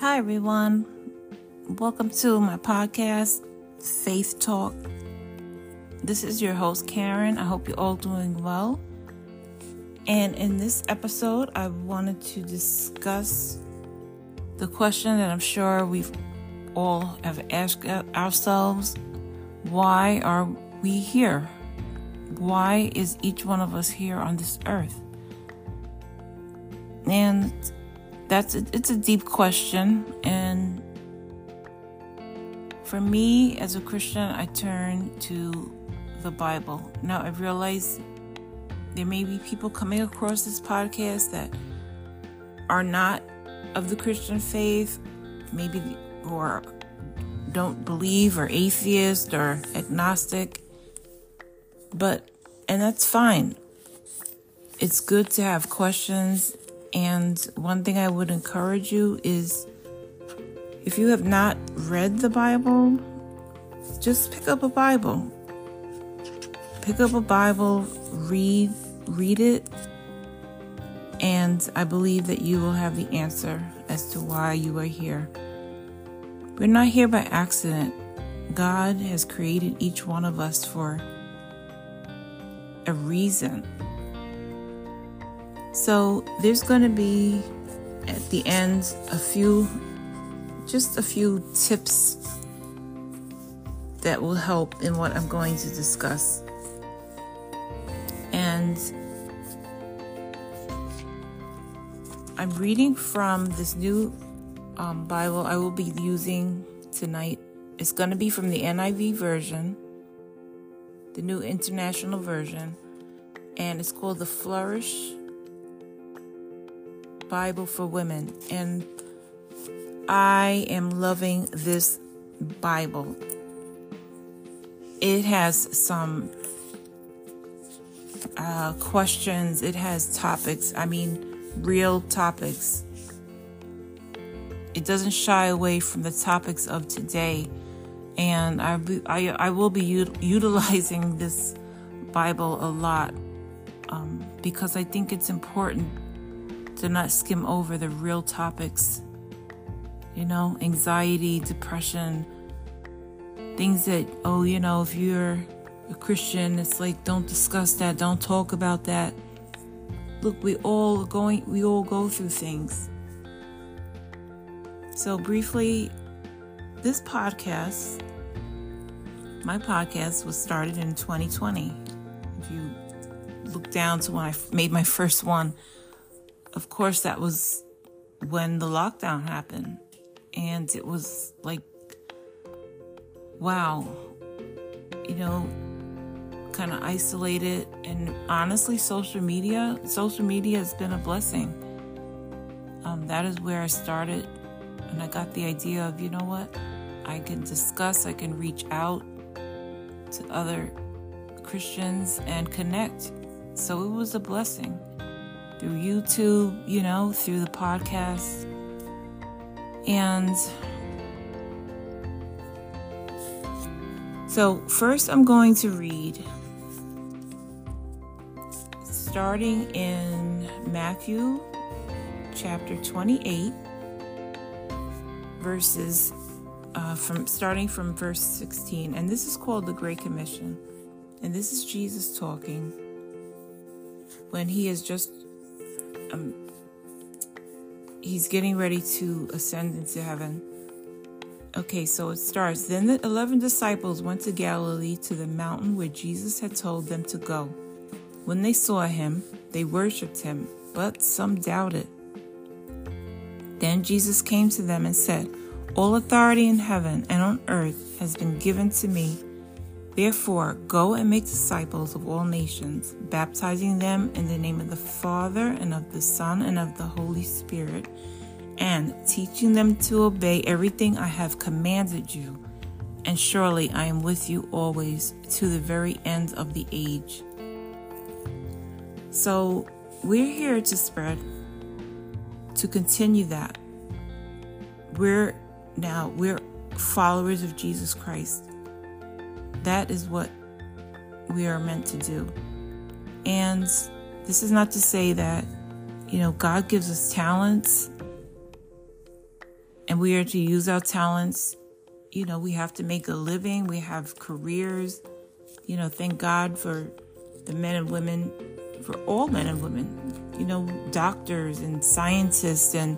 Hi, everyone. Welcome to my podcast, Faith Talk. This is your host, Karen. I hope you're all doing well. And in this episode, I wanted to discuss the question that I'm sure we've all have asked ourselves. Why are we here? Why is each one of us here on this earth? And it's a deep question, and for me as a Christian, I turn to the Bible. Now, I realize there may be people coming across this podcast that are not of the Christian faith, maybe or don't believe, or atheist or agnostic, and that's fine. It's good to have questions. And one thing I would encourage you is, if you have not read the Bible, just pick up a Bible. Pick up a Bible, read it, and I believe that you will have the answer as to why you are here. We're not here by accident. God has created each one of us for a reason. So there's going to be at the end a few tips that will help in what I'm going to discuss. And I'm reading from this new Bible I will be using tonight. It's going to be from the NIV version, the New International Version, and it's called the Flourish Bible for Women. And I am loving this Bible. It has some questions. It has topics. Real topics. It doesn't shy away from the topics of today. And I will be utilizing this Bible a lot because I think it's important to not skim over the real topics. Anxiety, depression, things that, if you're a Christian, it's like, don't discuss that, don't talk about that. Look, we all go through things. So briefly, my podcast was started in 2020. If you look down to when I made my first one, of course, that was when the lockdown happened. And it was like, wow, kind of isolated. And honestly, social media has been a blessing. That is where I started. And I got the idea of, I can reach out to other Christians and connect. So it was a blessing. Through YouTube, through the podcast. And so first I'm going to read, starting in Matthew chapter 28, starting from verse 16. And this is called the Great Commission. And this is Jesus talking when he is just he's getting ready to ascend into heaven. Okay, so it starts. Then the 11 disciples went to Galilee, to the mountain where Jesus had told them to go. When they saw him, they worshipped him, but some doubted. Then Jesus came to them and said, "All authority in heaven and on earth has been given to me. Therefore, go and make disciples of all nations, baptizing them in the name of the Father and of the Son and of the Holy Spirit, and teaching them to obey everything I have commanded you. And surely I am with you always, to the very end of the age." So we're here to spread, to continue that. We're followers of Jesus Christ. That is what we are meant to do. And this is not to say that, God gives us talents and we are to use our talents. We have to make a living. We have careers. Thank God for the men and women, for all men and women, doctors and scientists and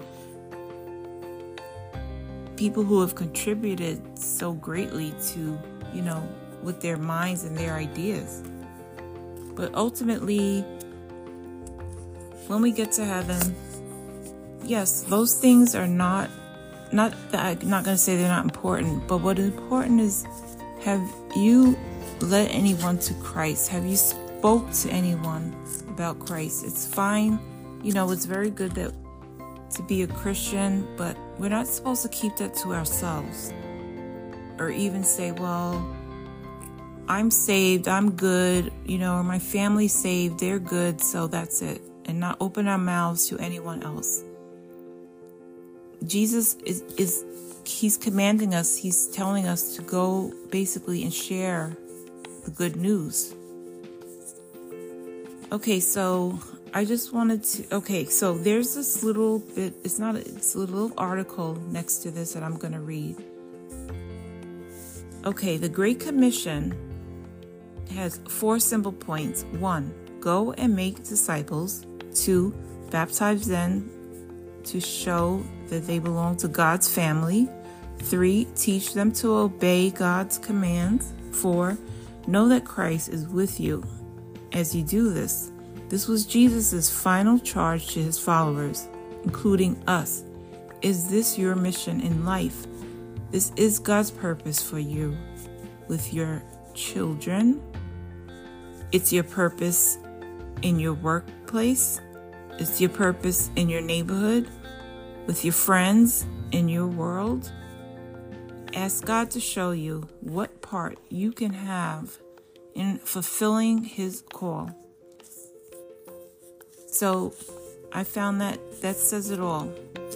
people who have contributed so greatly to, with their minds and their ideas. But ultimately, when we get to heaven, yes, those things are not that I'm not going to say they're not important, but what is important is, have you led anyone to Christ? Have you spoke to anyone about Christ? It's fine. It's very good to be a Christian, but we're not supposed to keep that to ourselves. Or even say, well, I'm saved, I'm good, or my family's saved, they're good, so that's it. And not open our mouths to anyone else. Jesus he's commanding us, he's telling us to go basically and share the good news. Okay, so I just wanted to, so there's this little bit, it's a little article next to this that I'm going to read. Okay, the Great Commission has 4 simple points. 1, go and make disciples. 2, baptize them to show that they belong to God's family. 3, teach them to obey God's commands. 4, know that Christ is with you as you do this. This was Jesus' final charge to his followers, including us. Is this your mission in life? This is God's purpose for you with your children. It's your purpose in your workplace. It's your purpose in your neighborhood, with your friends, in your world. Ask God to show you what part you can have in fulfilling his call. So I found that says it all.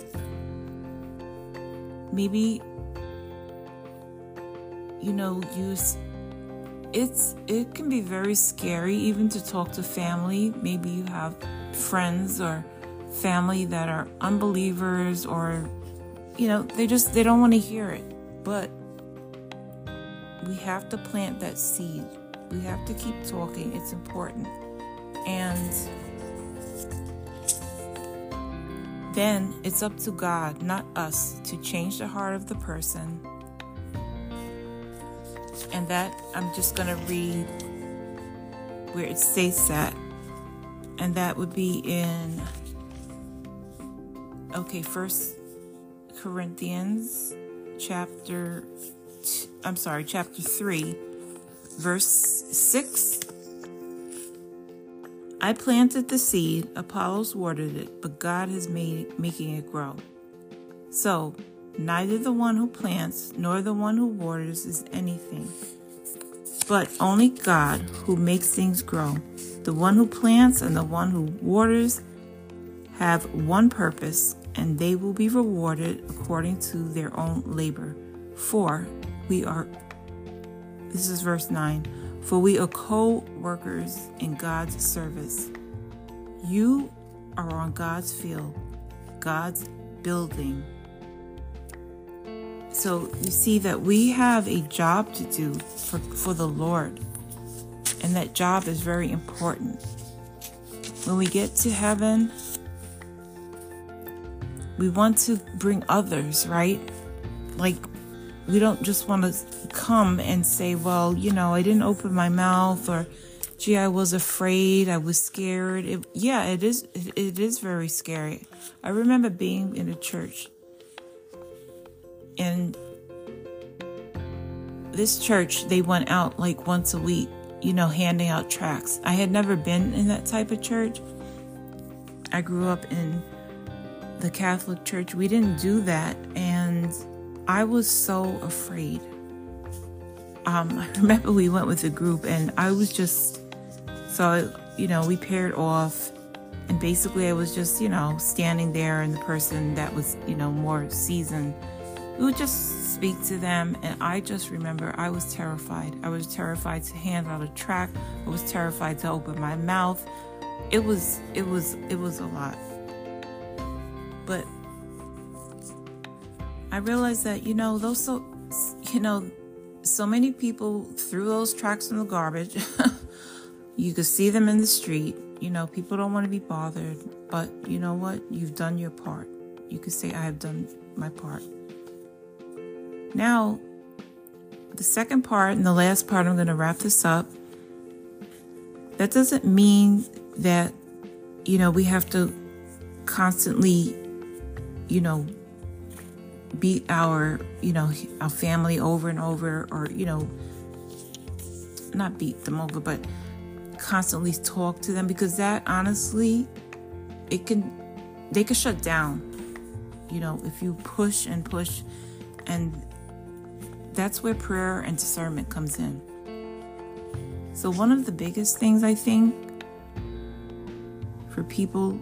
Maybe, it can be very scary even to talk to family. Maybe you have friends or family that are unbelievers, or they don't want to hear it. But we have to plant that seed. We have to keep talking. It's important. And then it's up to God, not us, to change the heart of the person. And that I'm just going to read where it states that. And that would be in, 1 Corinthians chapter 3, verse 6. I planted the seed, Apollos watered it, but God is making it grow. So, neither the one who plants nor the one who waters is anything, but only God who makes things grow. The one who plants and the one who waters have one purpose, and they will be rewarded according to their own labor. This is verse 9, for we are co-workers in God's service. You are on God's field, God's building. So you see that we have a job to do for the Lord. And that job is very important. When we get to heaven, we want to bring others, right? Like, we don't just want to come and say, well, I didn't open my mouth, or, gee, I was afraid, I was scared. It is very scary. I remember being in a church, and this church, they went out like once a week, handing out tracts. I had never been in that type of church. I grew up in the Catholic Church. We didn't do that, and I was so afraid. I remember we went with a group, and I was just, we paired off, and basically I was just, standing there, and the person that was, more seasoned, we would just speak to them, and I just remember I was terrified. I was terrified to hand out a tract. I was terrified to open my mouth. It was a lot. But I realized that, so many people threw those tracks in the garbage. You could see them in the street. People don't want to be bothered. But you know what? You've done your part. You could say, I have done my part. Now, the second part and the last part, I'm going to wrap this up. That doesn't mean that, we have to constantly, beat our family over and over, or, not beat them over, but constantly talk to them, because that honestly, they could shut down, if you push and push. And that's where prayer and discernment comes in. So one of the biggest things, I think, for people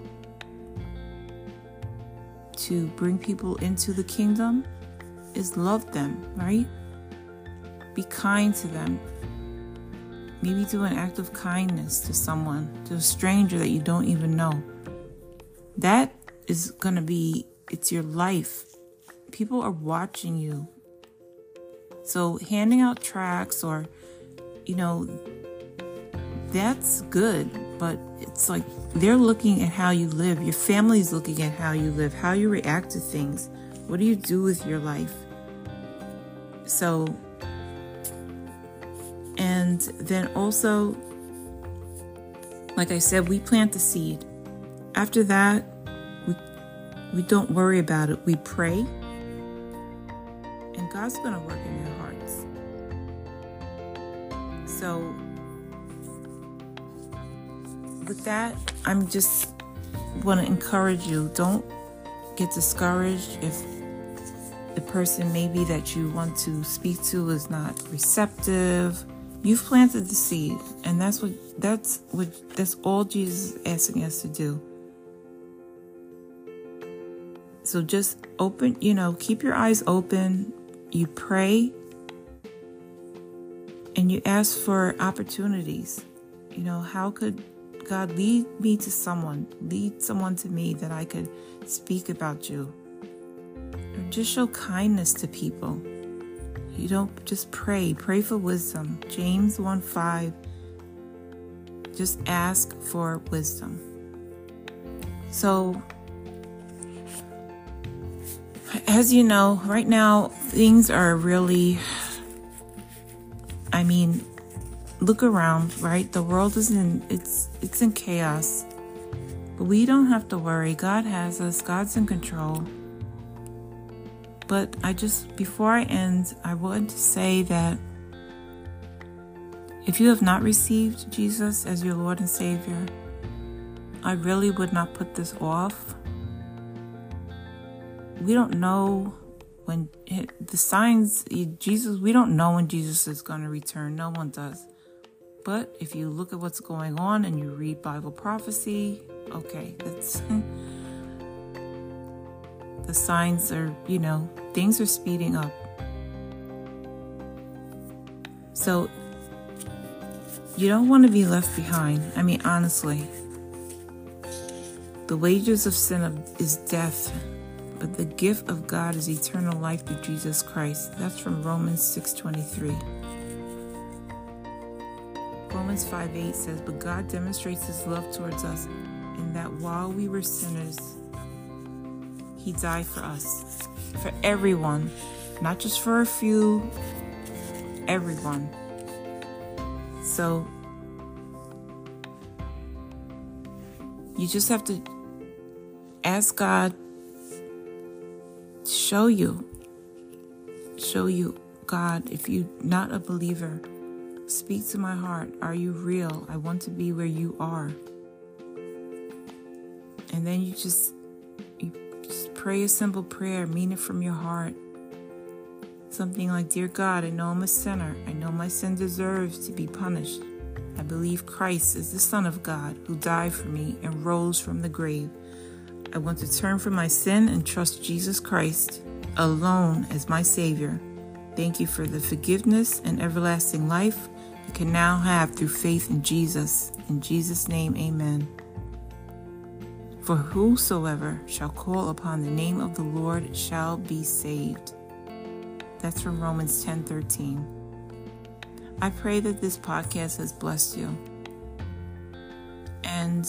to bring people into the kingdom is love them, right? Be kind to them. Maybe do an act of kindness to someone, to a stranger that you don't even know. That is going to be, it's your life. People are watching you. So handing out tracts or, that's good. But it's like they're looking at how you live. Your family's looking at how you live, how you react to things. What do you do with your life? So, and then also, like I said, we plant the seed. After that, we don't worry about it. We pray, and God's going to work in their hearts. So, with that, I'm just want to encourage you. Don't get discouraged if the person maybe that you want to speak to is not receptive. You've planted the seed, and that's all Jesus is asking us to do. So just open, keep your eyes open. You pray, and you ask for opportunities. How could God lead me to someone, lead someone to me that I could speak about you? Or just show kindness to people. You don't just pray for wisdom. James 1:5. Just ask for wisdom. So, as you know, right now, things are really, look around, right? The world is it's in chaos. But we don't have to worry. God has us. God's in control. But before I end, I want to say that if you have not received Jesus as your Lord and Savior, I really would not put this off. We don't know when the signs, we don't know when Jesus is going to return. No one does. But if you look at what's going on and you read Bible prophecy, okay, that's the signs are, things are speeding up. So you don't want to be left behind. Honestly, the wages of sin is death, but the gift of God is eternal life through Jesus Christ. That's from Romans 6:23. Romans 5:8 says, but God demonstrates his love towards us in that while we were sinners, he died for us. For everyone, not just for a few, everyone. So, you just have to ask God to show you, God, if you're not a believer, speak to my heart. Are you real? I want to be where you are. And then you just pray a simple prayer, mean it from your heart. Something like, dear God, I know I'm a sinner. I know my sin deserves to be punished. I believe Christ is the Son of God who died for me and rose from the grave. I want to turn from my sin and trust Jesus Christ alone as my Savior. Thank you for the forgiveness and everlasting life you can now have through faith in Jesus. In Jesus' name, amen. For whosoever shall call upon the name of the Lord shall be saved. That's from Romans 10:13. I pray that this podcast has blessed you. And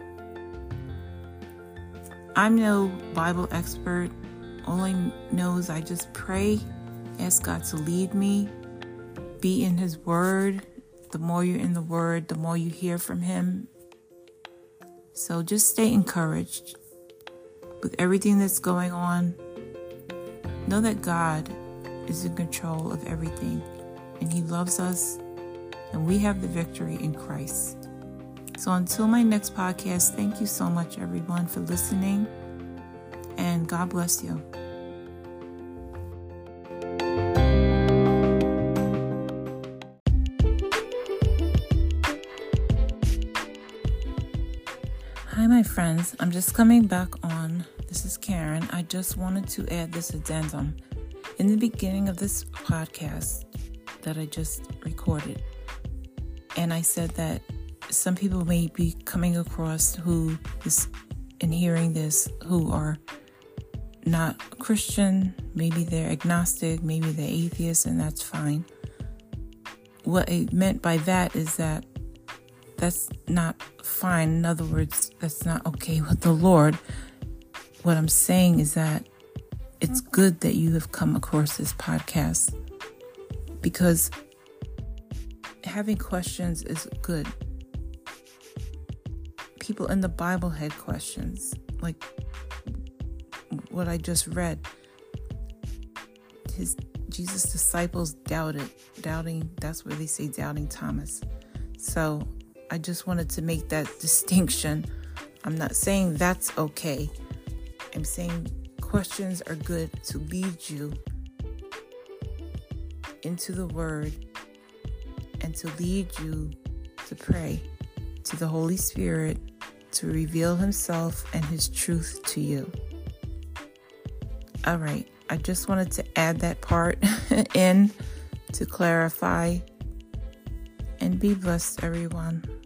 I'm no Bible expert. All I know is I just pray, ask God to lead me, be in His Word. The more you're in the Word, the more you hear from Him. So just stay encouraged with everything that's going on. Know that God is in control of everything, and He loves us, and we have the victory in Christ. So until my next podcast, thank you so much, everyone, for listening, and God bless you. Hi, my friends. I'm just coming back on. This is Karen. I just wanted to add this addendum. In the beginning of this podcast that I just recorded, and I said that some people may be coming across who is in hearing this who are not Christian, maybe they're agnostic, maybe they're atheist, and that's fine. What I meant by that is that that's not fine. In other words, that's not okay with the Lord. What I'm saying is that it's good that you have come across this podcast, because having questions is good. People in the Bible had questions, like what I just read. Jesus' disciples doubting, that's where they say doubting Thomas. So I just wanted to make that distinction. I'm not saying that's okay. I'm saying questions are good to lead you into the Word and to lead you to pray to the Holy Spirit to reveal Himself and His truth to you. All right. I just wanted to add that part in to clarify. And be blessed, everyone.